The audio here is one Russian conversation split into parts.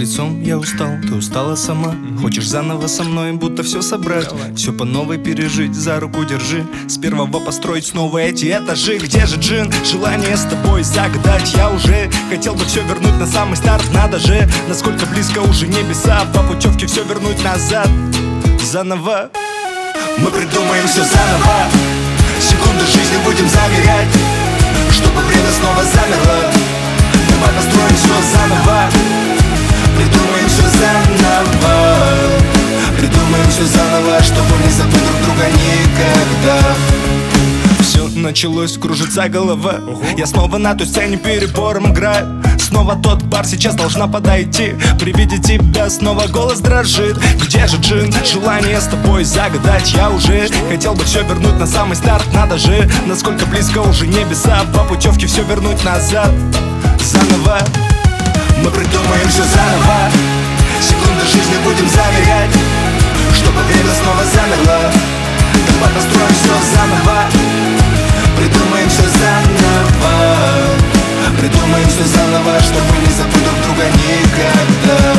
лицом, я устал, ты устала сама. Хочешь заново со мной, будто все собрать, все по новой пережить, за руку держи. С первого построить снова эти этажи. Где же джин? Желание с тобой загадать. Я уже хотел бы все вернуть на самый старт. Надо же, насколько близко уже небеса. По путевке все вернуть назад. Заново мы придумаем все заново. Секунды жизни будем замерять, чтобы время снова замерло. Давай построим все заново. Придумаем все заново. Придумаем все заново, чтобы не забыть друг друга никогда. Все началось, кружится голова. Я снова на той сцене перебором играю. Снова тот бар, сейчас должна подойти. При виде тебя снова голос дрожит. Где же джин? Желание с тобой загадать. Я уже хотел бы все вернуть на самый старт. Надо же, насколько близко уже небеса. По путевке все вернуть назад. Заново мы придумаем все заново. Секунды жизни будем замерять, чтобы время снова замерло. Давай построим все заново. Придумаем все заново. Придумаем все заново, чтобы не забыть друг друга никогда.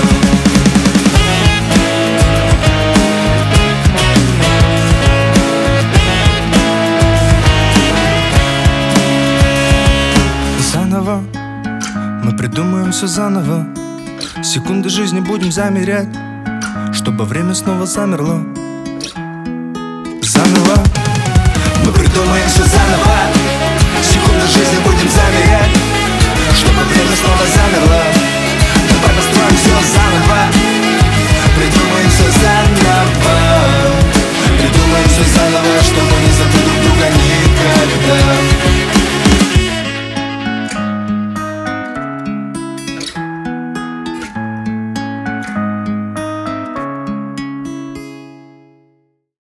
Заново мы придумаем все заново. Секунды жизни будем замерять, чтобы время снова замерло. Заново мы придумаем